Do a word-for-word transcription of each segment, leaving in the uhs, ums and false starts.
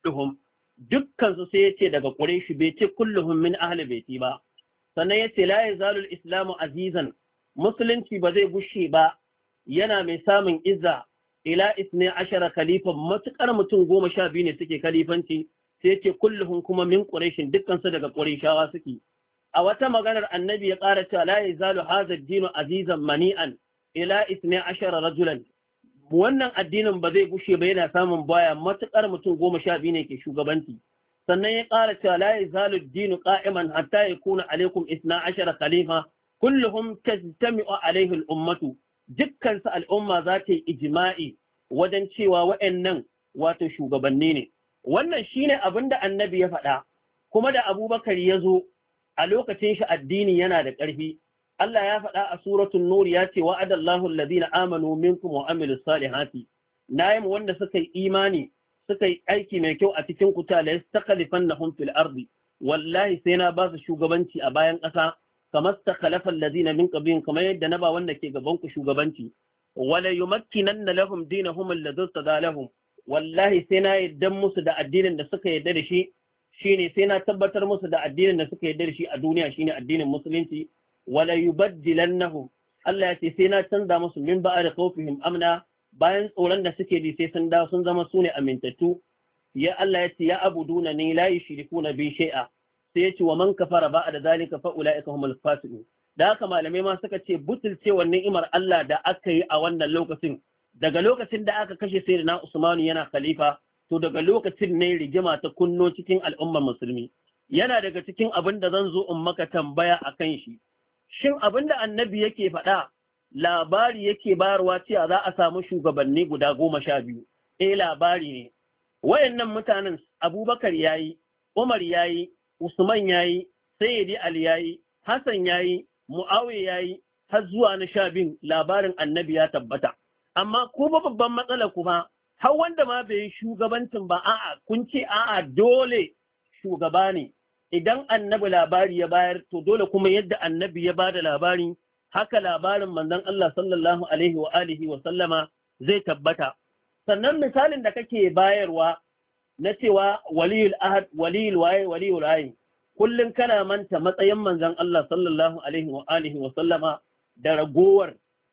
kulluhum dukkan su sai yace daga quraish bai ce kulluhum min ahli baiti ba sannan yace la yazalu al-islamu azizan musulunci ba zai gushe ba yana mai samun izza ila isne ashara khalifa matukar mutum goma sha biyu ne suke khalifanci sai yace kulluhum kuma min quraish dukkan su daga qurayshawa suke a wata maganar annabi ya ƙara cewa la yazalu hadha ad-din azizan mani'an ila isne ashara rajulan wannan addinin ba zai gushe ba yana samun baya matukar mutum goma sha biyu ne ke shugabanci sannan ya ƙara cewa la yazalu ad-din qa'iman hatta yakuna alaikum isna ashara khalifa kulluhum tajtami'u alaihi al-ummatu dukkan su al'umma za ta yi ijma'i wajen cewa wa'annan wato shugabanni ne wannan shine abinda annabi ya faɗa kuma da abubakar ya zo a lokacin shi addini yana da ƙarfi Allah ya faɗa a suratul nur ya ce wa'adallahu alladhina amanu minkum wa amilus salihati nayi wanda suka yi imani suka yi aiki mai kyau a cikin ku ta la yastakhlifannahum fil ardi wallahi sai na ba su shugabanci a bayan ƙasa kamar stakhlafa alladhina min qablihim kamar yadda na ba wanda ke gaban ku shugabanci wala yumakkinanna lahum dinahum alladhi tadalahum wallahi sai na yaddan musu da addinin da suka yadda da shi shine sai na tabbatar musu da addinin da suka yarda da shi a duniya shine addinin musulunci wala yubaddilannahum Allah ya ce sai na canza musu min ba'da khawfihim amna bayan tsoron da suke ji sai sun dawo sun zama sune amintattu ya Allah ya ce ya abuduna ni la yushrikuna bi shay'a sai ya ce wa man kafara ba'da zalika fa ulaika humul fasiqun da haka malamai ma suka ce butulcewar ni'imar Allah da aka yi a wannan lokacin daga lokacin da aka kashe sayyidina Usman yana khalifa to daga lokacin ne rigima ta kunno cikin al'ummar musulmi yana daga cikin abin da zan zo in maka tambaya a kan shi shin abin da annabi yake faɗa labari yake bayarwa cewa za a samu shugabanni guda goma sha biyu eh labari ne wayannan mutanen abubakar yayi umar yayi usman yayi sayyidi ali yayi hasan yayi muawiya yayi har zuwa na sha biyu labarin annabi ya tabbata amma ku babban matsala kuma har wanda ma bai yi shugabancin ba a'a kun ce a'a dole shugaba ne idan annabi labari ya bayar to dole kuma yadda annabi ya bada labari haka labarin manzon Allah sallallahu alaihi wa alihi wa sallama zai tabbata sannan misalin da kake bayarwa na cewa waliyul ahad waliyul waye waliyul waye kullun kana manta matsayin manzon Allah sallallahu alaihi wa alihi wa sallama da ragowar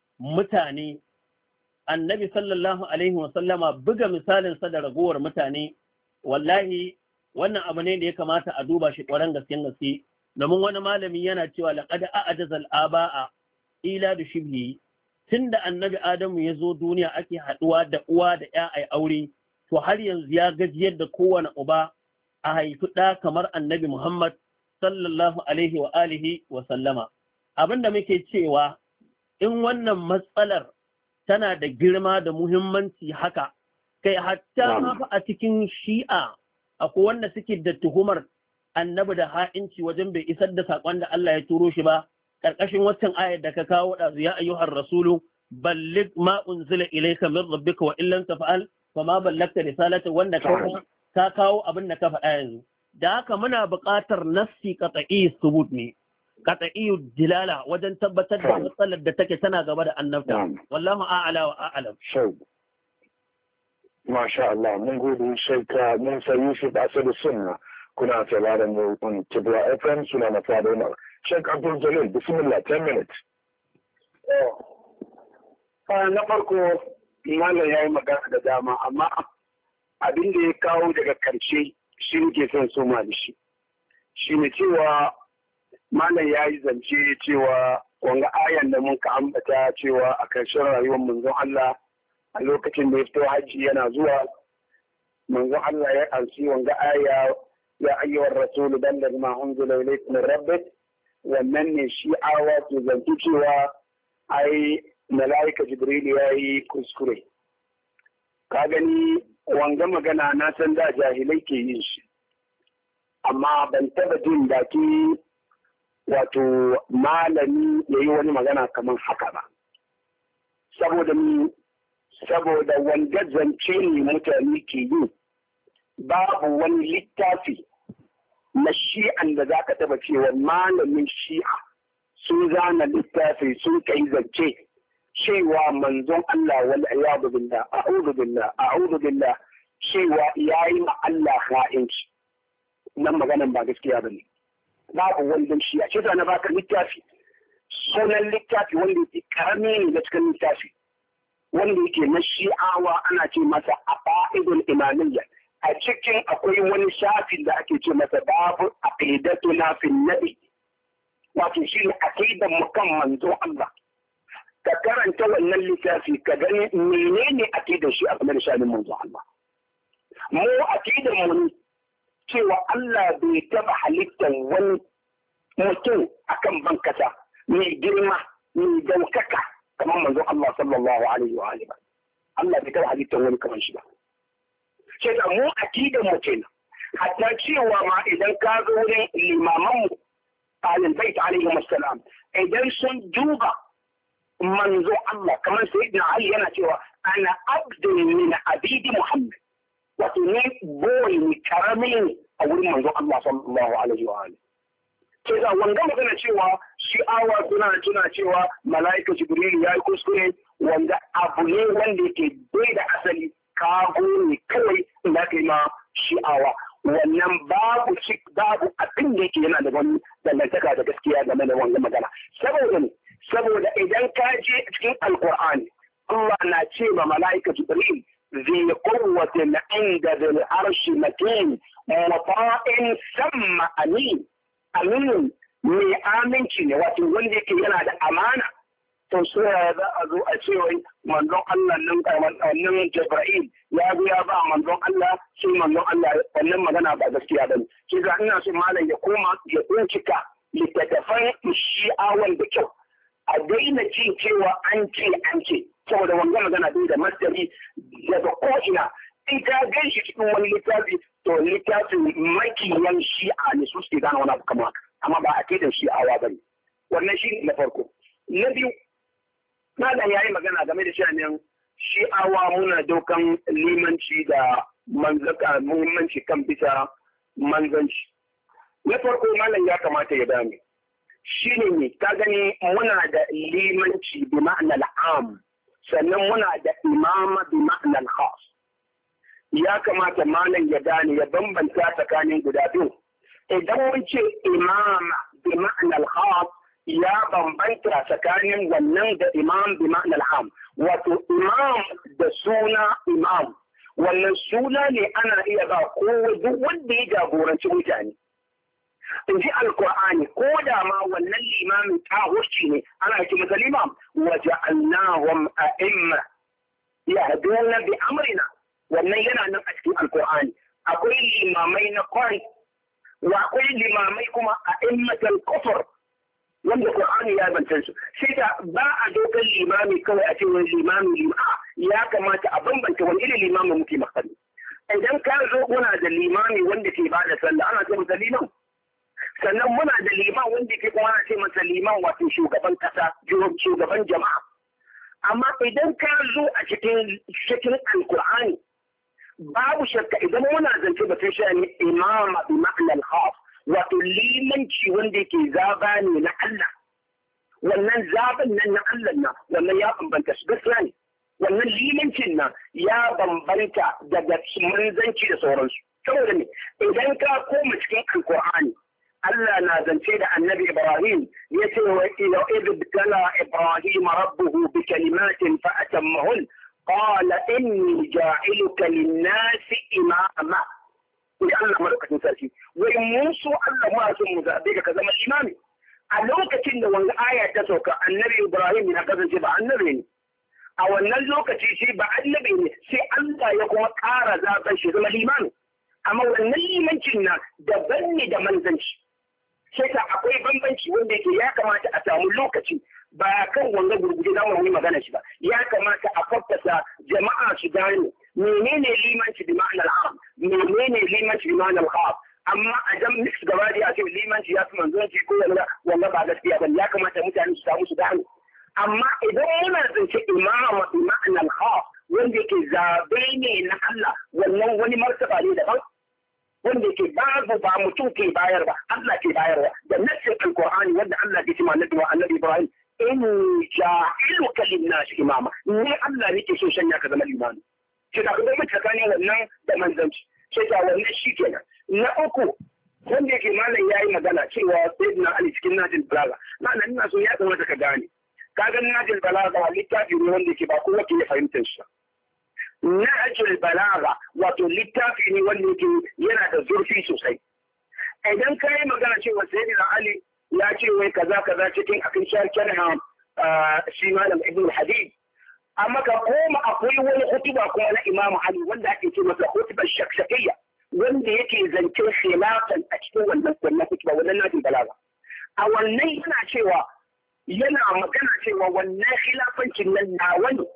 mutane annabi sallallahu alaihi wa sallama buga misalin sa da ragowar mutane wallahi wannan abu ne da ya kamata a duba shi ƙwarar gaskiyar gaske domin wani malami yana cewa laqad a'jazal aba'a ila da shibhi tunda annabi adamu ya zo duniya ake haduwa da uwa da ya ai aure to har yanzu ya gajiyar da kowane uba a haifi ɗa kamar annabi Muhammad sallallahu alaihi wa alihi wa sallama abinda muke cewa in wannan matsalar tana da girma da muhimmanci haka kai hatta ma a cikin shi'a akwai wanda suke da tuhumar annabi da ha'inci wajen bai isar da saƙon da Allah ya turo shi ba ƙarƙashin waccan ayar da ka kawo da ya ayyuhar rasulu balligh ma unzila ilayka min rabbika wa illam taf'al fama ballagta risalata wanda ka ka kawo abin da ka faɗa yanzu da haka muna buƙatar nassi qat'i subut ne qat'i dilala wajen tabbatar da matsalar da take tana gaba da annabta wallahu a'ala wa a'lam Masha Allah, mun gode shaika mun sayi shi da asali sunna kuna sauraron mu on Kibra F M suna na fada Umar. Sheikh Abdul Jalil, bismillah, ten minutes. Na farko, Malam ya yi magana da dama, amma abin da ya kawo daga karshe shi ne son soma da shi. Shi ne cewa Malam ya yi zance cewa wanga ayan da mun ka ambata cewa a karshen rayuwar manzon Allah a lokacin da ya fito hajji yana zuwa manzon Allah ya ansi wanga aya ya ayyuhar rasul balligh ma unzila ilayka min rabbik wannan ne shi awa ke zanci cewa ai malaika jibril ya yi kuskure ka gani wanga magana na san da jahilai ke yin shi amma ban taba jin baki wato malami ya yi wani magana kamar haka ba saboda ni saboda wanda zance ne mutane ke yi babu wani littafi na shi'an da za ka taba cewa malamin shi'a sun zana littafi sun kai zance cewa manzon Allah wal iyadu billah a'udhu billah a'udhu billah cewa ya yi ma Allah ha'inci nan maganan ba gaskiya ba ne babu wanda shi a ce na baka littafi sunan littafi wanda yake karami ne da cikin littafi wanda yake na shi'awa ana ce masa a fa'idul imamiyya a cikin akwai wani shafin da ake ce masa babu aqidatuna fil nabi wato shi ne aqidan mu kan manzo Allah ka karanta wannan littafi ka gani menene aqidan shi a game da shanin manzo Allah mu aqidan mu cewa Allah bai taba halittar wani mutum akan bankasa mai girma mai daukaka kamar manzo Allah sallallahu alaihi wa alihi Allah bai taba halittar wani kamar shi ba sai da mu aqidan mu kenan hatta cewa ma idan ka zo wurin limaman mu ahlul bait alaihi wassalam idan sun duba manzo Allah kamar sayyidina Ali yana cewa ana abdun min abidi Muhammad wato ne boy ne karami a wurin manzo Allah sallallahu alaihi wa alihi sai da wanda magana cewa shi'awa suna tuna cewa mala'ika Jibril ya yi kuskure wanda abu ne wanda yake bai da asali kago ne kawai inda ka yi ma shi'awa wannan babu cik babu abin da yake yana da wani dangantaka da gaskiya game da wannan magana saboda ne saboda idan ka je cikin alkur'ani Allah na ce ma mala'ika Jibril zai kowace na inda zai arshi makin mafa'in samma amin amin mai aminci ne wato wanda yake yana da amana to sai za a zo a ce wai manzon Allah nan wannan Jibril ya zo ya ba manzon Allah shi manzon Allah wannan magana ba gaskiya bane shi ga ina so malam ya koma ya bincika littattafan shi'awan da kyau a daina cin cewa an ce an ce saboda wannan magana bai da masdari daga ko'ina in ka gan shi cikin wani littafi to littafin makiyan shi'a ne su suke gane wani abu kamar haka amma ba a ke da shi'awa ba ne wannan shi na farko na biyu malam ya yi magana game da shanin shi'awa muna daukan limanci da manzaka muhimmanci kan bisa manzanci na farko malam ya kamata ya dame shi ne ka gani muna da limanci bi ma'anar am sannan muna da imama bi ma'anar khas ya kamata malam ya gane ya bambanta tsakanin guda biyu idan mun ce imama bi ma'anar khas ya bambanta tsakanin wannan da imam bi ma'anar am wato imam da suna imam wannan suna ne ana iya ba kowa duk wanda ya jagoranci mutane in ji alkur'ani ko da ma wannan limamin tahurci ne ana ce masa limam wa ja'alnahum a'imma yahduna bi amrina wannan yana nan a cikin alkur'ani akwai limamai na kwari wa akwai limamai kuma a immatal kufur wanda qur'ani ya bance su sai da ba a dokar limami kawai a ce wani limami lim'a ya kamata a bambanta wani irin limami muke makani idan ka zo muna da limami wanda ke ba da sallah ana ce masa liman sannan muna da liman wanda ke kuma ana ce masa liman wato shugaban kasa shugaban jama'a amma idan ka zo a cikin cikin alkur'ani babu shakka idan muna zance batun sha'ani imama bi ma'anar khas wato limanci wanda yake zaba ne na Allah wannan zaben nan na Allah na wannan ya bambanta su gaskiya ne wannan limancin nan ya bambanta daga manzanci da sauransu saboda ne idan ka koma cikin alkur'ani Allah na zance da annabi Ibrahim ya ce wa ila ibtala Ibrahim rabbuhu bi kalimatin fa atammahun qala inni ja'iluka lin-nasi imama ya Allah madaukakin sarki wai mun so Allah ma so mu zabe ka zama imami a lokacin da wani aya ta sauka annabi Ibrahim ya kasance ba annabi ne a wannan lokaci shi ba annabi ne sai Allah ya kuma ƙara zaben shi zama limami amma wannan limancin na daban ne da manzanci sai ta akwai bambanci wanda yake ya kamata a samu lokaci ba kan wanga gurguje za mu yi magana shi ba ya kamata a fassasa jama'a su gane menene limanci bi ma'anar am menene limanci bi ma'anar khas amma a jan mix gaba da ya ce limanci ya fi manzonci ko wanda wanda ba gaskiya ba ya kamata mutane su samu su gane amma idan muna zance imama bi ma'anar khas wanda yake zabe ne na Allah wannan wani martaba ne daban wanda ke babu ba mutum ke bayar ba Allah ke bayarwa da nassin alqur'ani wanda Allah ke cewa annabi wa annabi Ibrahim in ja'iluka lin-nas imama ni Allah nake so sanya ka zama limami ce da kuma mace tsakanin wannan da manzanci ce ta wannan shi kenan. Na uku wanda yake malam ya yi magana cewa sayyidina Ali cikin Najil Balaga malam ina so ya kamata ka gane ka ga Najil Balaga littafi ne wanda yake ba kowa ke fahimtar shi. Najil Balaga wato littafi ne wanda yake yana da zurfi sosai. Idan ka yi magana cewa sayyidina Ali ya ce wai kaza kaza cikin akin sharhin shi malam Ibn Hadid amma ka koma akwai wani hutuba kuma na Imam Ali wanda ake ce masa hutubar shakshakiyya wanda yake zancen khilafan a cikin wannan wannan hutuba wannan Najil Balaga. A wannan yana cewa yana magana cewa wannan khilafancin nan nawa ne.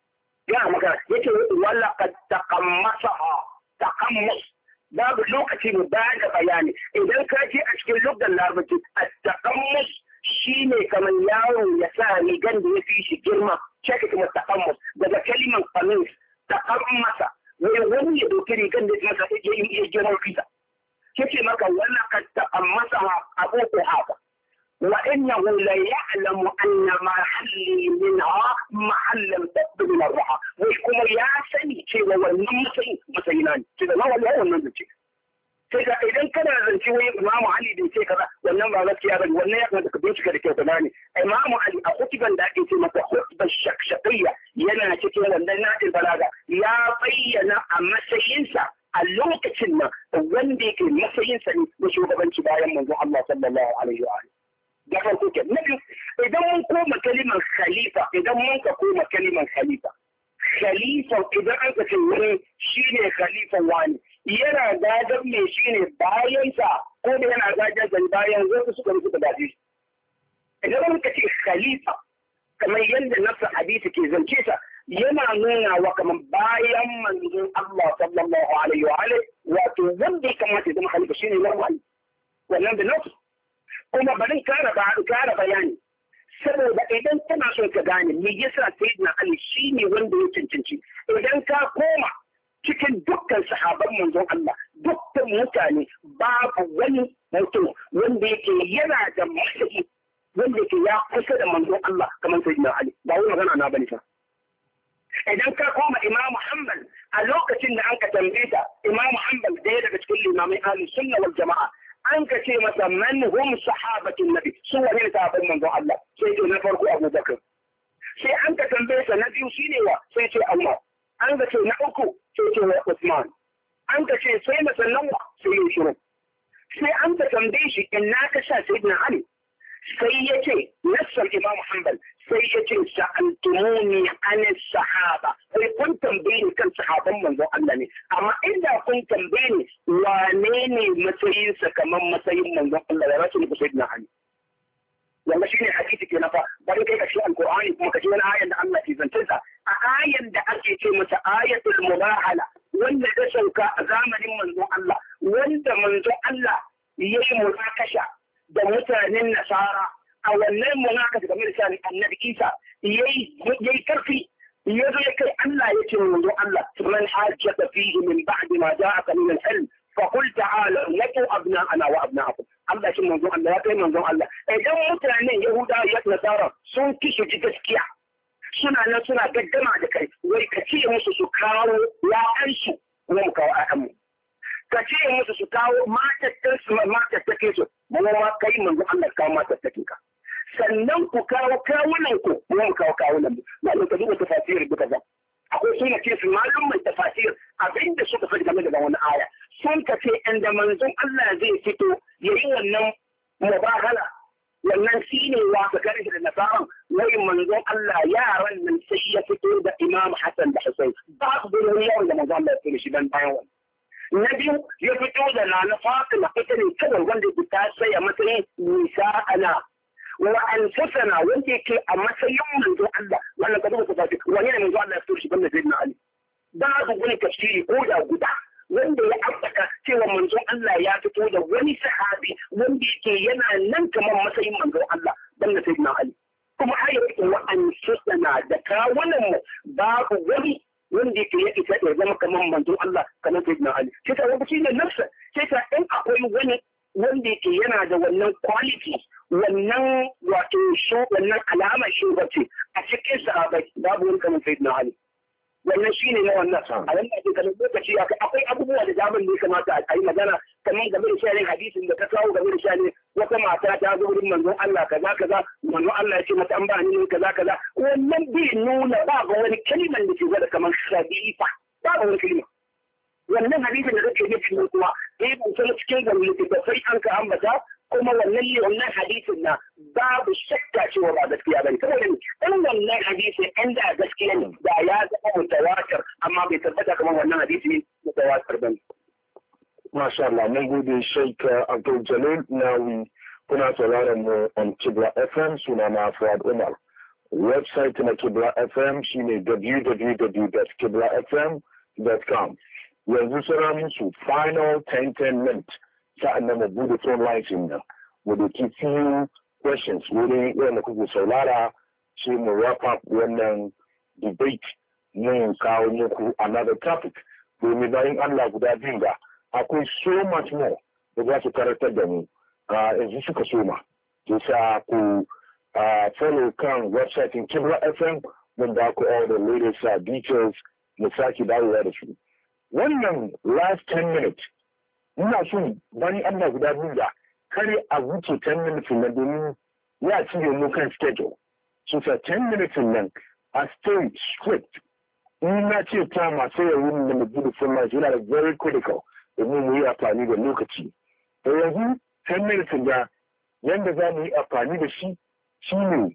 Yana magana yake wala qad taqammasa taqammus babu lokaci mu ba da bayani idan ka je a cikin lugar larabci at-taqammus shine kamar yaro ya sa rigan da ya fi shi girma shaka kuma taqammus daga kaliman qamis taqammasa wai wani ya doki rigan da ya masa ya girma fita kace maka wannan kad taqammasa abu ko haka wa innahu la ya'lamu anna ma halli minha mahallam tabd min ar-raha wai kuma ya sani cewa wannan matsayin matsayi na ne ce da wallahi wannan zance sai da idan kana zance wai Imam Ali da ce kaza wannan ba gaskiya bane wannan ya kamata ka bincika da kyau kana ne Imam Ali a kutuban da ake ce masa khutbar shakshaqiyya yana cikin wannan Najil Balaga ya bayyana a matsayinsa a lokacin nan wanda yake matsayinsa ne na shugabanci bayan manzon Allah sallallahu alaihi wa alihi da farko ke na biyu idan mun koma kalimar khalifa idan mun ka koma kalimar khalifa khalifa idan an ka ce wani shine khalifa wani yana gadon me shine bayansa ko da yana gadon da bayan wasu suka rufe da dadi idan mun ka ce khalifa kamar yadda nafsa hadisi ke zance sa yana nuna wa kamar bayan manzon Allah sallallahu alaihi wa alihi wato wanda ya kamata ya zama khalifa shine wani wannan da nafsu kuma barin kara ba kara bayani saboda idan kana son ka gane me yasa sayyidina Ali shine wanda ya cancanci idan ka koma cikin dukkan sahabban manzon Allah dukkan mutane babu wani mutum wanda yake yana da matsayi wanda yake ya kusa da manzon Allah kamar sayyidina Ali ba wani magana na bane fa idan ka koma Imam Muhammad a lokacin da an ka tambaye ta Imam Muhammad da daga cikin limamai ahli sunna wal jama'a an ka ce masa man hum sahabatin nabi su wani ne sahabban manzon Allah sai ce na farko Abu Bakar sai an ka tambaye sa na biyu shine wa sai ce Allah an ka ce na uku sai ce wa Usman an ka ce sai na sannan wa sai ya shiru sai an ka tambaye shi in na ka sha sayyidina Ali sai ya ce nassar Imam Hanbal sai ya ce sa'altumuni an sahaba sai kun tambaye ni kan sahaban manzon Allah ne amma inda kun tambaye ni wane ne matsayin sa kamar matsayin manzon Allah ya rasu ni sayyidina Ali wanda shi ne hadisi ke nafa bari kai ka shi alqur'ani kuma ka ji wani ayan da Allah ke zance sa a ayan da ake ce mata ayatul mubahala wanda ta sauka a zamanin manzon Allah wanda manzon Allah yayi munakasha da mutanen nasara a wannan munakasha game da shani annabi Isa yayi yayi karfi yazo ya kai Allah ya ce manzon Allah man hajjata fihi min ba'di ma ja'aka min al-ilm فقل تعالى لكم أبناءنا وأبناءكم Allah shi manzon Allah ya kai manzon Allah idan mutanen Yahuda ya nasara sun ki su ji gaskiya suna nan suna gaggama da kai wai ka ce musu su kawo ya'ansu kuma mu kawo ayyanmu ka ce musu su kawo matattan su matattake su mu ma kai manzon Allah kawo matattake ka sannan ku kawo kawunan ku mu kawo kawunan mu mallan ka duba tafsir duka ba akwai suna ce su malumman tafsir abinda suka faɗi game da wannan aya sun ka ce inda manzon Allah zai fito ya yi wannan mubahala wannan shi ne wasa kare da nasaran wai manzon Allah yaran nan sai ya fito da Imam Hassan da Hussein ba su da wani yawan da manzon Allah ya fito shi dan bayan wannan na biyu ya fito da Nana Fatima ita ne kawai wanda ta saya matsayin nisa'ana wa anfusana wanda yake a matsayin manzon Allah wannan ka duba ta wani ne manzon Allah ya fito shi banda Sayyidina Ali da su gani tafsiri ko da guda wanda ya ambata cewa manzon Allah ya fito da wani sahabi wanda yake yana nan kamar matsayin manzon Allah dan da sayyidina Ali kuma har yau wa an susana da kawunan mu babu wani wanda yake ya isa ya zama kamar manzon Allah kamar sayyidina Ali sai ta wani shine nafsa sai ta in akwai wani wanda yake yana da wannan quality wannan wato sho wannan alamar shugabanci a cikin sahabai babu wani kamar sayyidina Ali wannan shi ne na wannan a wannan ake kamar lokaci akwai abubuwa da daman da ya kamata a yi magana kamar game da shanin hadisin da ka kawo game da shanin wata mata ta zo wurin manzon Allah kaza kaza manzon Allah ya ce mata an ba ni kaza kaza wannan bai nuna ba ga wani kalman da ke gwada kamar shadifa ba ga wani kalma wannan hadisin da kake nufi ne kuma eh ban san cikin gwamnati da sai an ka ambata kuma wannan ne wannan hadisin na babu shakka cewa ba gaskiya bane saboda in wannan hadisi inda gaskiya ne da ya zama mutawatir amma bai tabbata kamar wannan hadisi mutawatir bane. Masha Allah, mun gode Sheikh Abdul Jalil Nawi, kuna sauraron mu on Kibla F M, suna na Fuad Umar. Website na Kibla F M shine w w w dot kibla f m dot com. Yanzu sura musu final ten ten minutes. Sa'annan mu bude phone lines din nan. Mu doki few questions wurin wanda kuke saurara sai mu wrap up wannan debate mun kawo muku another topic. Domin bayan Allah guda biyu ga akwai so much more da za su karantar da mu yanzu suka soma. Kisa ku follow kan website in Kibla F M mun ba ku all the latest uh, details mu sake dawowa da su. Wannan last ten minutes ina son bani Allah guda biyu da kare a wuce ten minutes na domin ya ci mu kan schedule. So for ten minutes nan a stay strict. In na ce ta masu yawon da mu gudu sun ma yana da very critical domin mu yi amfani da lokaci. Da yanzu ten minutes da yanda za mu yi amfani da shi shi ne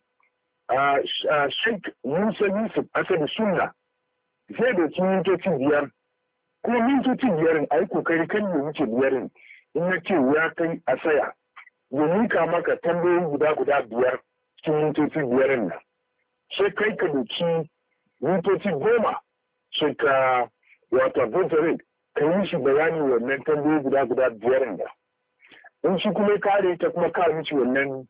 Sheikh Musa Yusuf Asadu Sunna zai da mintoci biyar kuma mintoci biyar a yi kokari kan yi wuce biyarin in na ce ya kai a saya domin ka maka tambayoyi guda guda biyar cikin mintoci biyarin nan sai kai ka doki mintoci goma sai ka wata voterin ka yi shi bayani wannan tambayoyi guda guda biyarin da in shi kuma kare ta kuma ka mishi wannan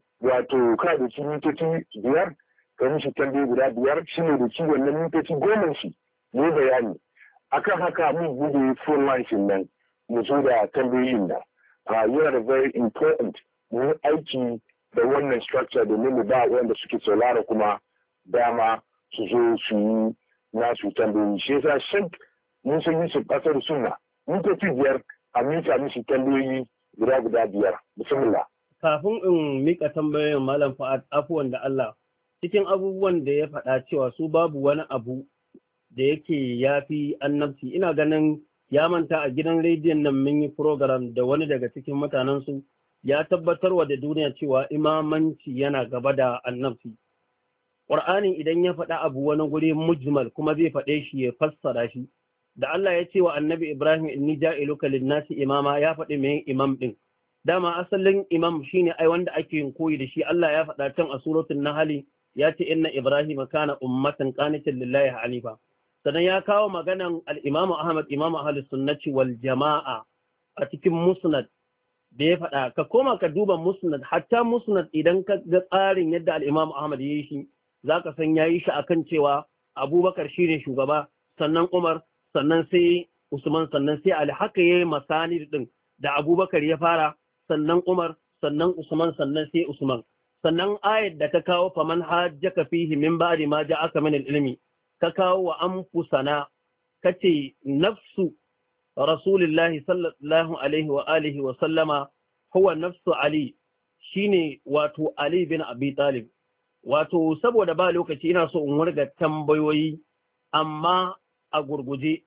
wato ka doki mintoci biyar ka mishi tambayoyi guda biyar shi ne doki wannan mintoci goma shi ne bayani akan haka mun bude phone lines nan mu zo da tambayoyin da yana da very important mu aiki da wannan structure domin mu ba wanda suke saurara kuma dama su zo su yi nasu tambayoyi shi yasa shek mun san yi su kasar sunna mun tafi biyar a mita mishi tambayoyi guda guda biyar bismillah. Kafin in mika tambayoyin malam Fa'ad afuwan da Allah cikin abubuwan da ya faɗa cewa su babu wani abu da yake yafi annabci ina ganin ya manta a gidan rediyon nan mun yi program da wani daga cikin mutanen su ya tabbatar wa da duniya cewa imamanci yana gaba da annabci. Qur'ani idan ya faɗa abu wani guri mujmal kuma zai faɗe shi ya fassara shi da Allah ya ce wa annabi Ibrahim inni ja'iluka lin-nasi imama ya faɗi mai imam din dama asalin imam shine ai wanda ake yin koyi da shi Allah ya faɗa can a suratul nahl ya ce inna Ibrahim kana ummatan qanitan lillahi hanifa sannan ya kawo maganan al-Imam Ahmad Imam Ahlus Sunnati wal Jama'a a cikin Musnad da ya faɗa ka koma ka duba Musnad hatta Musnad idan ka ga tsarin yadda al-Imam Ahmad ya yi shi zaka san yayi shi akan cewa Abubakar shine shugaba sannan Umar sannan sai Usman sannan sai Ali haka yayi masani din da Abubakar ya fara sannan Umar sannan Usman sannan sai Usman sannan ayat da ka kawo faman hajjaka fihi min ba'di ma ja'aka min al-ilmi ka kawo wa anfusana kace nafsu rasulillahi sallallahu alaihi wa alihi wa sallama huwa nafsu Ali shine wato Ali bin Abi Talib wato saboda ba lokaci ina so in warga tambayoyi amma a gurguje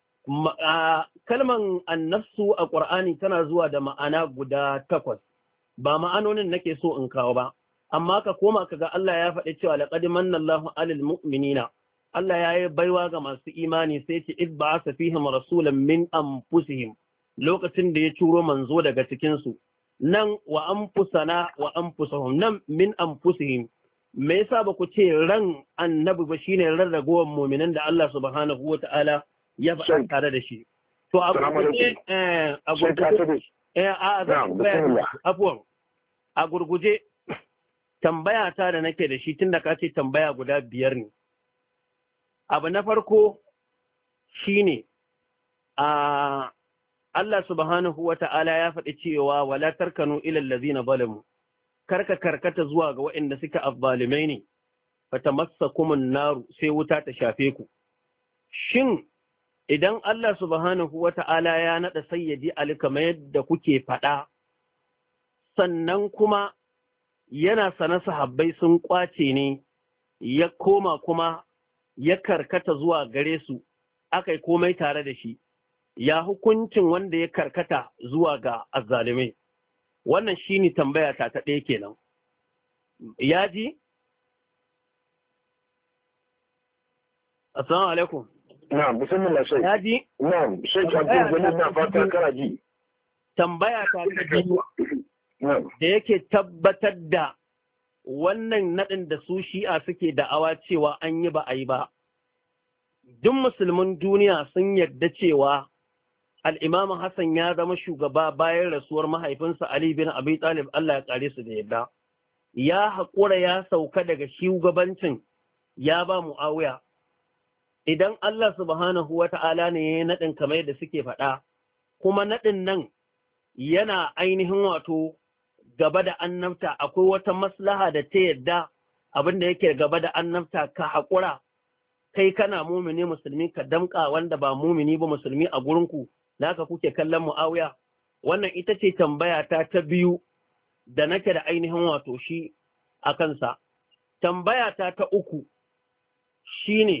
kalman annafsu a Qur'ani tana zuwa da ma'ana guda takwas ba ma'anonin nake so in kawo ba amma ka koma kaga Allah ya faɗi cewa laqad manallahu 'alal mu'minina Allah ya yi baiwa ga masu imani sai ce id ba'atha fihim rasulan min anfusihim lokacin da ya turo manzo daga cikin su nan wa anfusana wa anfusuhum nan min anfusihim me yasa ba ku ce ran annabi ba shine ran ragowar mu'minan da Allah subhanahu wata'ala ya faɗa tare da shi to a gurguje eh a gurguje eh a afwan a gurguje tambaya ta da nake da shi tunda ka ce tambaya guda biyar ne abu na farko shine a Allah subhanahu wata'ala ya faɗi cewa wala tarkanu ila allazina zalamu karka karkata zuwa ga waɗanda suka azzalimai ne fatamassakumun naru sai wuta ta shafe ku shin idan Allah subhanahu wata'ala ya naɗa sayyidi Ali kamar yadda kuke faɗa, sannan kuma yana sana sahabbai sun kwace ne ya koma kuma ya karkata zuwa gare su aka yi komai tare da shi, ya hukuncin wanda ya karkata zuwa ga azzalimai? Wannan shi ne tambaya ta ta ɗaya kenan. Ya ji? Assalamu alaikum. Na'am, bismillah shai. Ya ji? Na'am, shai Abdul Jalil na fata kana ji. Tambaya ta ta biyu da yake tabbatar da wannan naɗin da su shi'a suke da'awa cewa an yi ba a yi ba. Duk musulmin duniya sun yarda cewa al'imamu Hassan ya zama shugaba bayan rasuwar mahaifinsa Ali bin Abi Talib, Allah ya ƙare su da yadda. Ya haƙura ya sauka daga shugabancin ya ba Mu'awiya. Idan Allah subhanahu wa ta'ala ne ya yi naɗin kamar yadda suke faɗa, kuma naɗin nan yana ainihin wato gaba da annabta, akwai wata maslaha da ta yadda abin da yake gaba da annabta ka haƙura, kai kana mumini musulmi ka damƙa wanda ba mumini ba musulmi a gurinku, naka kuke kallon Mu'awiya. Wannan ita ce tambaya ta ta biyu da nake da ainihin wato shi a kansa. Tambaya ta ta uku shine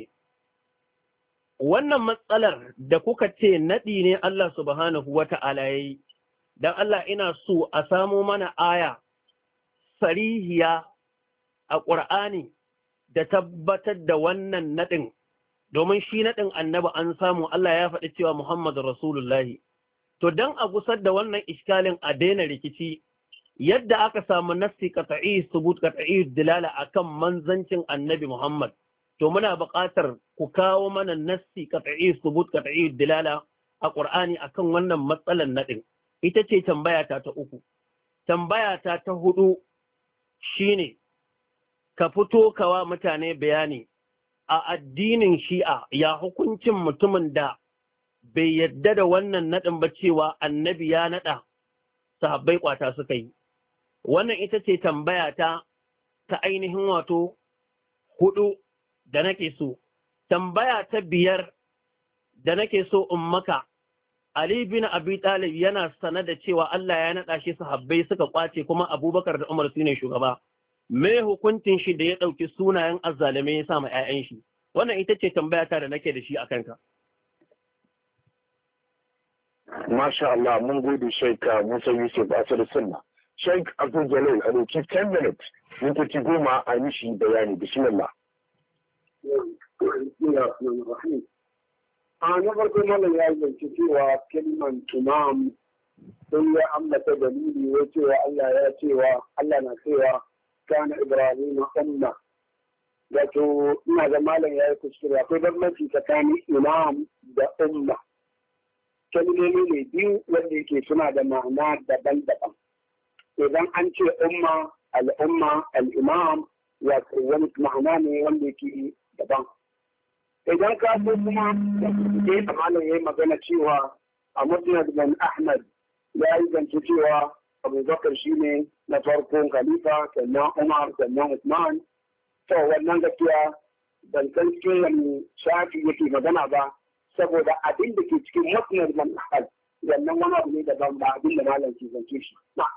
wannan matsalar da kuka ce naɗi ne Allah subhanahu wa ta'ala ya yi, don Allah ina so a samo mana aya sarihiya a ƙur'ani da tabbatar da wannan naɗin, domin shi naɗin annabi an samu Allah ya faɗi cewa Muhammadu Rasulullahi. To don a gusar da wannan iskalin a daina rikici, yadda aka samu nassi qat'i subut qat'i dilala akan manzancin annabi Muhammad, to muna buƙatar ku kawo mana nassi qat'i subut qat'i dilala a Qur'ani akan wannan matsalan naɗin. Ita ce tambayata ta uku. Tambayata ta hudu shine ka fito kawa mutane bayani a addinin Shi'a ya hukuncin mutumin da bai yadda da wannan naɗin ba cewa annabi ya naɗa sahabbai kwata suka yi. Wannan ita ce tambayata ta ainihin wato hudu da nake so. Tambaya ta biyar da nake so in maka, Ali bin Abi Talib yana sanar da cewa Allah ya naɗa shi sahabbai suka kwace kuma Abubakar da Umar su ne shugaba. Me hukuncin shi da ya ɗauki sunayen azzalimai ya sa ma 'ya'yan shi? Wannan ita ce tambayata da nake da shi a kanka. Masha Allah, mun gode Sheikh Musa Yusuf Asad Sunna. Sheikh Abdul Jalil, a doki ten minutes, mintoci goma a mishi bayani. Bismillah. a na farko malam ya zance cewa kalman imam sun ya ambata dalili ya cewa Allah ya cewa Allah na cewa kana Ibrahim umma. Wato ina ga malam ya yi kuskure, akwai bambanci tsakanin imam da umma. Kalmomi ne biyu wanda yake suna da ma'ana daban-daban. Idan an ce umma, al'umma, al'imam, wato wani ma'ana ne wanda yake daban. Idan ka so kuma sai da malam ya yi magana cewa a Musnad bin Ahmad ya yi zance cewa Abubakar shi ne na farkon khalifa, sannan Umar, sannan Usman. To wannan gaskiya ban san cikin wani shafi yake magana ba, saboda abin da ke cikin Musnad bin Ahmad wannan wani abu ne daban ba abin da malam ke zance shi.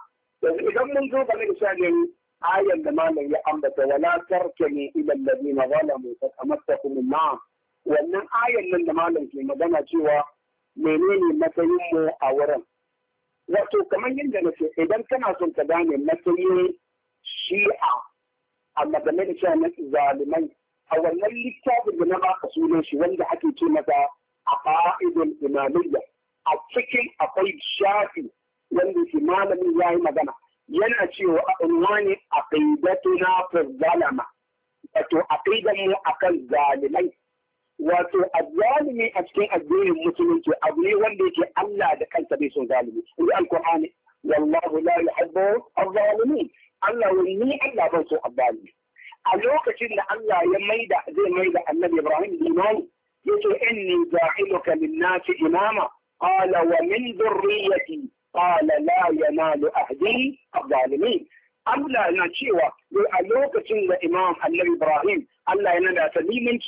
Idan mun zo game da shagin ayan da malam ya ambata wala tarkani ila alladhina zalamu fatamattakum an-nar, wannan ayan nan da malam ke magana cewa menene matsayin mu a wurin. Wato kamar yadda na ce idan kana son ka gane matsayin shi'a a game da cewa na zalimai, a wannan littafin da na baka sunan shi wanda ake ce masa a ƙa'idul imamiyya, a cikin akwai shafi wanda shi malamin ya yi magana yana cewa a unwani a ƙaidatuna fi zalama, wato a ƙaidan mu akan zalimai. Wato azzalimi a cikin addinin musulunci abu ne wanda yake Allah da kansa bai son zalimi. In alqur'ani wallahu la yuhibbu az-zalimin. Allah wani Allah bai so azzalimi. A lokacin da Allah ya maida zai maida Annabi Ibrahim imani yace inni ja'iluka lin-nasi imama qala wa min dhurriyyati qala la yanalu ahdi az-zalimin. Allah na cewa a lokacin da Imam Annabi Ibrahim Allah yana da talimanci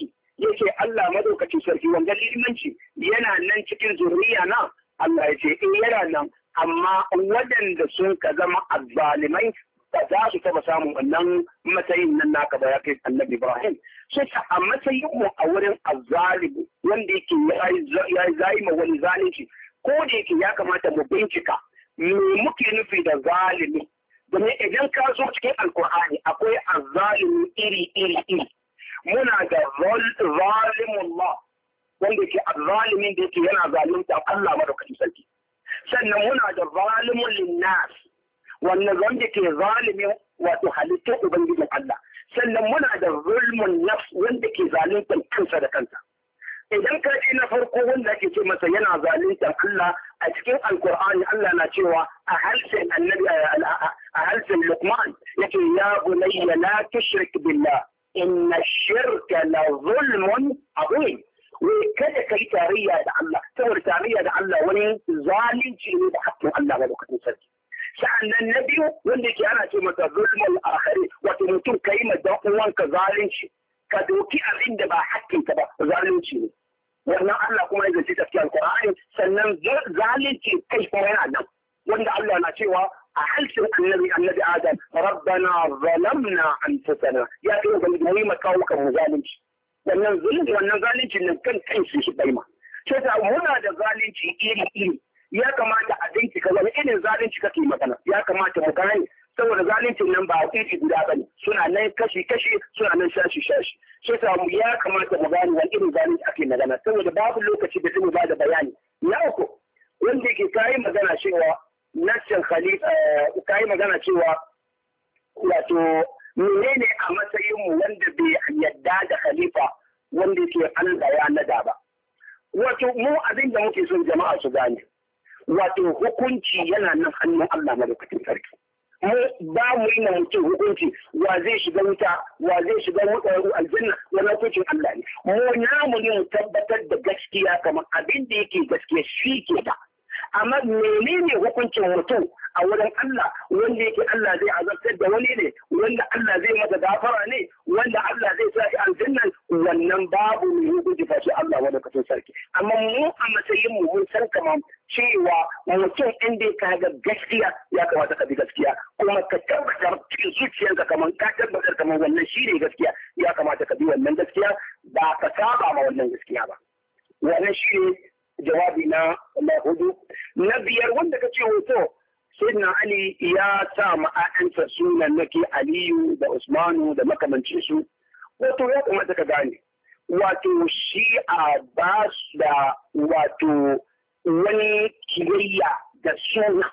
yace Allah madaukakin sarki wanda limanci yana nan cikin zuriya na Allah ya ce in yana nan amma waɗanda sun ka zama azzalimai ba za su taba samun wannan matsayin nan naka ba ya kai annabi Ibrahim sai a matsayin mu a wurin azzalimi wanda yake ya yi ma wani zalunci ko da yake ya kamata mu bincika me muke nufi da zalimi domin idan ka zo cikin alkur'ani akwai azzalimi iri iri iri muna da zalimullah wanda ke azzalimin da yake yana zalunta Allah madaukakin sarki sannan muna da zalimun linnas wannan wanda ke zalimin wato halittar ubangijin Allah sannan muna da zulmun nafs wanda ke zaluntar kansa da kansa idan ka ce na farko wanda ake ce masa yana zaluntar Allah a cikin alkur'ani Allah na cewa a halsin annabi a halsin Luqman yake ya bunayya la tushrik billah inna shirka la zulmun azim wai kada ka yi tarayya da Allah saboda tarayya da Allah wani zalunci ne da hakkin Allah ba lokacin sarki sa'annan na biyu wanda ke ana ce masa zulmul akhari wato mutum ka yi ma dan uwanka zalunci ka doki abin da ba hakkinka ba zalunci ne wannan Allah kuma ya zaci tafiyar Qur'ani sannan zalunci kai kuma yana nan wanda Allah na cewa a halsin annabi annabi Adam rabbana zalamna anfusana ya kai ga mu yi kawo kan zalunci wannan zulmi wannan zalunci nan kan kan shi bai ma sai ta muna da zalunci iri iri ya kamata a bincika wani irin zalunci kake magana ya kamata mu gane saboda zaluncin nan ba iri guda bane suna nan kashi kashi suna nan shashi shashi sai ta mu ya kamata mu gane wani irin zalunci ake magana saboda babu lokaci da zai ba da bayani na uku wanda yake kai magana cewa nassin khalifa kai magana cewa wato menene a matsayin mu wanda bai yadda da khalifa wanda yake Allah ya nada ba wato mu abin da muke son jama'a su gane wato hukunci yana nan hannun Allah madaukakin sarki mu ba mu yi na mutum hukunci wa zai shiga wuta wa zai shiga aljanna wannan hukuncin Allah ne mu namu ne mu tabbatar da gaskiya kamar abin da yake gaskiya shi ke da amma menene hukuncin mutum a wurin Allah wanda yake Allah zai azabtar da wani ne wanda Allah zai masa gafara ne wanda Allah zai sa shi aljanna wannan babu ne hukunci fa shi Allah wanda kace sarki amma mu a matsayin mu mun san kamar cewa mutum inda ka ga gaskiya ya kamata ka bi gaskiya kuma ka tabbatar cikin zuciyarka kamar ka tabbatar kamar wannan shi ne gaskiya ya kamata ka bi wannan gaskiya ba ka saba ma wannan gaskiya ba wannan shi ne jawabi na na hudu na biyar wanda ka ce hoto sayyidina Ali ya sa ma'a'ansa sunan nake Aliyu da Usmanu da makamancin su wato ya kamata ka gane wato shi a ba da wato wani kiyayya da suna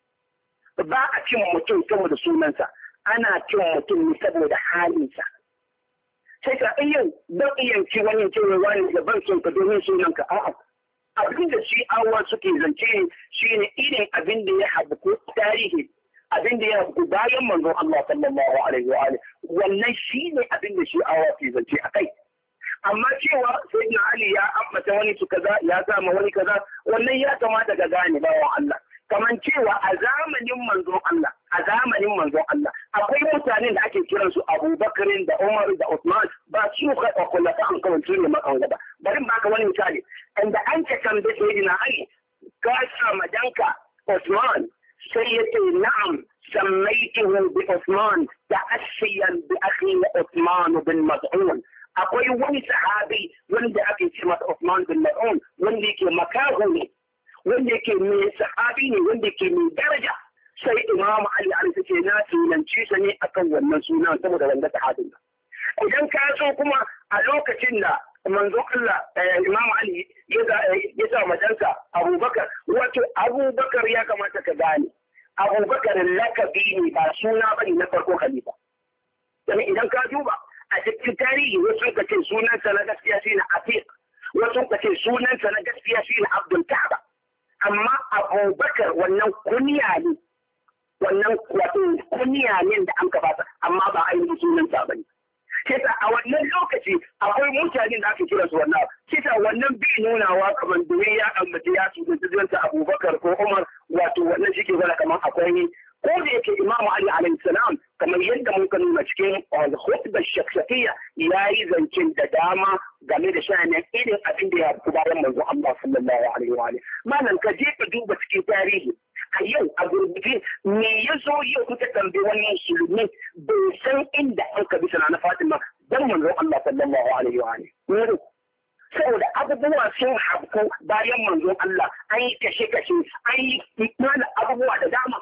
ba a cin mutum saboda sunansa ana cin mutum ne saboda halinsa sai ka iya don iya ci wani cewa wani da ban son ka domin sunanka a'a abin da shi awa suke zance shi ne irin abin da ya haɓuku tarihi abin da ya haɓuku bayan manzon Allah sallallahu alaihi wa alihi wannan shi ne abin da shi awa ke zance a kai amma cewa sai na Ali ya ambata wani su kaza ya sama wani kaza wannan ya kamata ga gane bawan Allah kaman cewa a zamanin manzon Allah a zamanin manzon Allah akwai mutanen da ake kiransu Abubakar da Umar da Uthman ba su ka kula ta an kawai ne makan gaba bari ba ka wani misali inda an ka tambaye sayyidina Ali ka sa madanka Uthman sai yace na'am sammaituhu bi Uthman ta'assiyan bi akhi Uthman bin Mas'ud akwai wani sahabi wanda ake ce masa Uthman bin Mas'ud wanda yake makahu ne wanda yake mai sahabi ne wanda yake mai daraja sai Imam Ali an ce na tunanci sa ne akan wannan sunan saboda wanda sahabin idan ka so kuma a lokacin da manzo Allah Imam Ali ya sa madansa Abubakar wato Abubakar ya kamata ka gane Abubakar lakabi ne ba suna bane na farko khalifa dan idan ka duba a cikin tarihi wasu ka ce sunansa na gaskiya shine Atiq wasu ka ce sunansa na gaskiya shine Abdul Ka'ba amma Abubakar wannan kunya ne wannan wato kunya ne da an gabata amma ba ainihin sunansa bane kisa a wannan lokaci akwai mutane da ake kira su wannan kisa wannan bi nunawa kamar domin ya ambaci ya su da Abubakar ko Umar wato wannan shi ke zara kamar akwai ko da yake Imam Ali alaihi salam kamar yadda muka nuna cikin al-khutba shakhsiyya yayi zancen da dama game da sha'anin irin abin da ya fi bayan manzo Allah sallallahu alaihi wa alihi malam ka je ka duba cikin tarihi a yau a gurguje me ya zo yau kuka tambayi wannan musulmi bai san inda an ka bisa na Fatima dan manzo Allah sallallahu alaihi wa alihi saboda abubuwa sun habku bayan manzon Allah an yi kashe-kashe an yi mana abubuwa da dama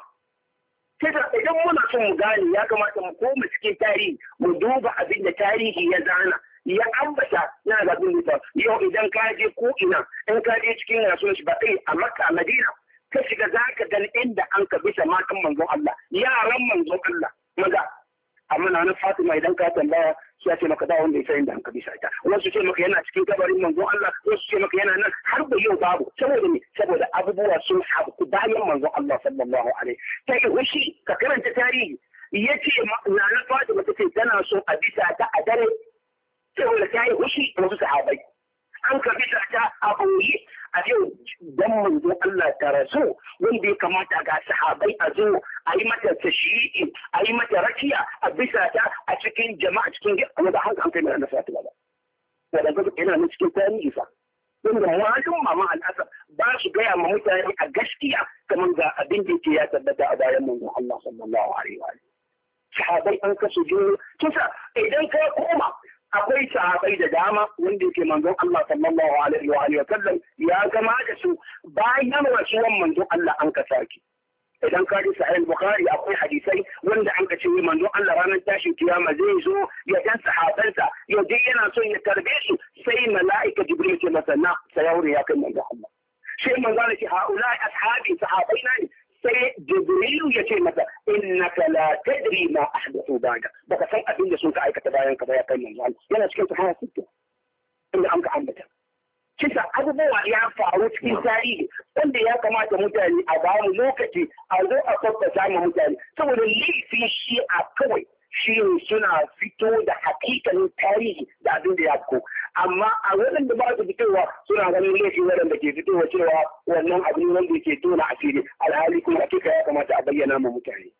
sai da idan muna son mu gane ya kamata mu koma cikin tarihi mu duba abin da tarihi ya zana ya ambata na ga dubuta yau idan ka je ko ina in ka je cikin rasuwar shi ba kai a Makka a Madina ka shiga zaka ga inda an ka bisa matan manzon Allah yaran manzon Allah maza amma na Fatima idan ka tambaya sai ce maka da wanda ya san da an kabisa ita wasu ce maka yana cikin kabarin manzon Allah wasu ce maka yana nan har da yau babu saboda ne saboda abubuwa sun haɓu bayan manzon Allah sallallahu alaihi ta yi hushi ka karanta tarihi yace na na Fatima ta ce tana so a bisa ta a dare saboda ta yi hushi wasu sahabbai an kabisa ta a boye a yau dan manzon Allah ta rasu wanda ya kamata ga sahabai a zo a yi mata tashri'i a yi mata rakiya a bisa ta a cikin jama'a cikin wanda haka an kai mai nasa ta ba wanda ga ina nan cikin tarihi fa wanda malum mama al'asar ba su gaya ma mutane a gaskiya kamar ga abin da yake ya tabbata a bayan manzon Allah sallallahu alaihi wa sahabai an kasu jini kisa idan ka koma akwai sahabai da dama wanda yake manzon Allah sallallahu alaihi wa alihi wa sallam ya gama da su bayan rasuwan manzon Allah an ka saki idan ka ji sahih bukhari akwai hadisai wanda an ka ce manzon Allah ranar tashin kiyama zai zo ya dan sahabansa ya je yana son ya tarbe su sai mala'ika jibril ce masa na sayaure ya kai manzon Allah sai manzon Allah ce haula ashabi sahabai na ne sai jibrilu ya ce masa innaka la tadri ma ahdathu ba'da baka san abin da sun ka aikata bayan ka ba ya kai manzo Allah yana cikin sahaya sittin inda an ka ambata kisa abubuwa ya faru cikin tarihi wanda ya kamata mutane a ba mu lokaci a zo a tabbata mu mutane saboda laifin shi a kawai shi suna fito da hakikalin tarihi da abin da ya fito amma a waɗanda ba su fitowa suna ganin laifin waɗanda ke fitowa cewa wannan abin wanda ke tona asiri alhali kuma hakika ya kamata a bayyana ma mutane.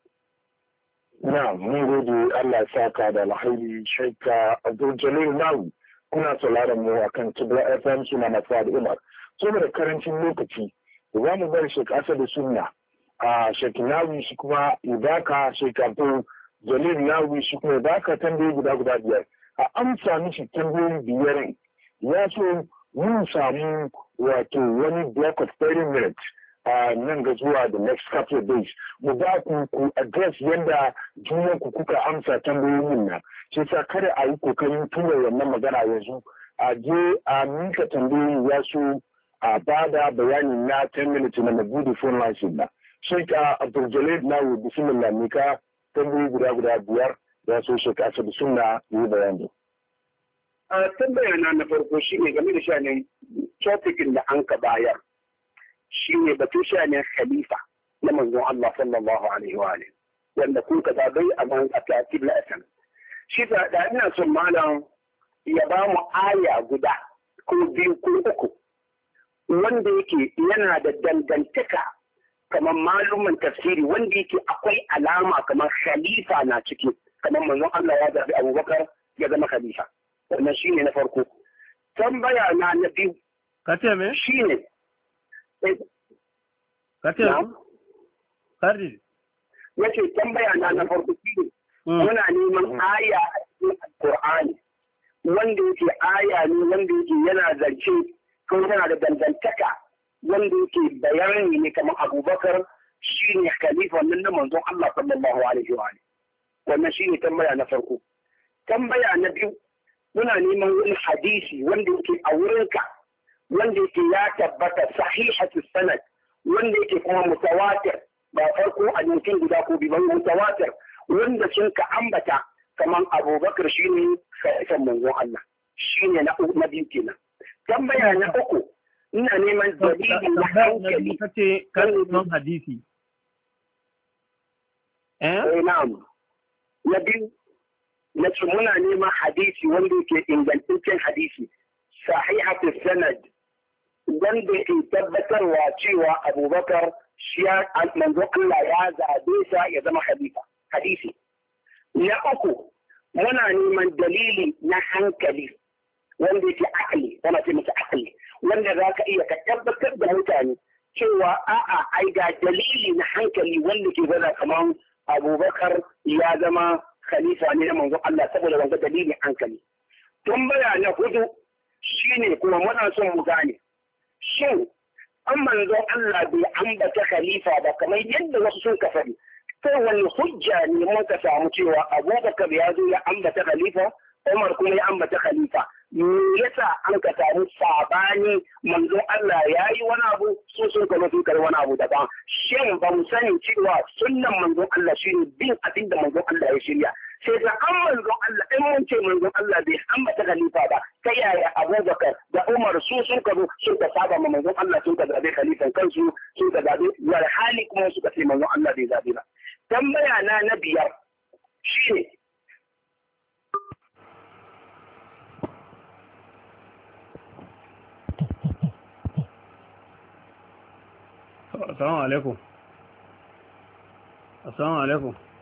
Na mun gode Allah ya saka da alhairi Sheikh Abdul Jalil Nawi kuna sauraron mu akan Kibla F M suna na Fuad Umar saboda karancin lokaci za mu bar Sheikh Asad Sunna a Sheikh Nawi shi kuma Ibaka Sheikh Abdul Jalil Nawi shi kuma Ibaka tambayi guda guda biyar a amsa mishi tambayoyi biyar ya so mun samu wato wani block of thirty minutes a nan ga zuwa the next couple of days mu ba ku ku address yadda junan ku kuka amsa tambayoyin nan sai sa kada a yi kokarin tura wannan magana yanzu a je a mika tambayoyi ya so a bada bayani na ten minutes na mabudu phone lines na sai ka Abdul Jalil Nawi bismillah mika tambayoyi guda guda biyar ya so shi ka sabu sunna yi bayani. A tambaya na na farko shi ne game da shanin topikin da an ka bayar shi ne batu shanin khalifa na manzon Allah sallallahu alaihi wa alihi wanda kun ka zabai a man a tatib la asan shi da da ina son malam ya ba mu aya guda ko biyu ko uku wanda yake yana da dangantaka kamar malumin tafsiri wanda yake akwai alama kamar khalifa na ciki kamar manzon Allah ya zabi Abubakar ya zama khalifa wannan shine na farko tambaya na na biyu kace me shine kace kardi yace tambaya na na farko shine muna neman aya a cikin Qur'ani wanda yake aya ne wanda yake yana zance ko yana da dangantaka wanda yake bayani ne kamar Abubakar shine khalifa wannan na manzon Allah sallallahu alaihi wa alihi wannan shine tambaya na farko tambaya na biyu muna neman wani hadisi wanda yake a wurinka wanda yake ya tabbata sahihatu sanad wanda yake kuma mutawatir ba farko a yankin guda ko biyu mutawatir wanda sun ka ambata kamar Abubakar shine khalifan manzon Allah shine na na biyu kenan tambaya na uku ina neman dalili na hankali kace kan hadisi eh na'am na biyu na ce muna neman hadisi wanda yake ingantaccen hadisi sahihatu sanad wanda ke tabbatarwa cewa Abubakar shi ya manzo Allah ya zabe sa ya zama khalifa hadisi na uku muna neman dalili na hankali wanda yake akali wanda ce masa akali wanda za ka iya ka tabbatar da mutane cewa a'a ai ga dalili na hankali wanda ke gwada kamar Abubakar ya zama khalifa ne na manzon Allah saboda wanga dalilin hankali. Tambaya na hudu shine kuma muna son mu gane shin an manzon Allah bai ambata khalifa ba kamar yadda wasu sun ka faɗi. Sai wani hujja ne muka samu cewa Abubakar ya zo ya ambata khalifa, Umar kuma ya ambata khalifa. Me yasa an ka samu sabani manzon Allah ya yi wani abu su sun ka sun kai wani abu daban. Shin ba mu sani cewa sunnan manzon Allah shine bin abin da manzon Allah ya shirya. Sai da an manzon Allah in mun ce manzon Allah bai ambata khalifa ba ta yaya Abubakar da Umar su sun ka sun ka saba ma manzon Allah sun ka zabe khalifan kansu sun ka zabe wal hali kuma suka ce manzon Allah bai zabe ba. Tambaya na na biyar shine Assalamu alaikum. Assalamu alaikum.